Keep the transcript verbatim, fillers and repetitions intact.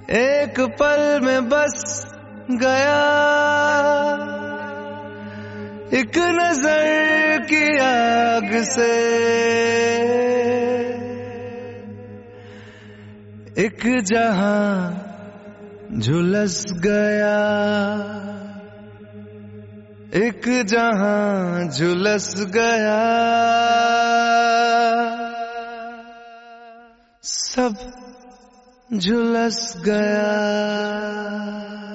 एक पल में बस गया, एक नजर की आग से एक जहां झुलस गया, एक जहां झुलस गया। सब झुलस गया।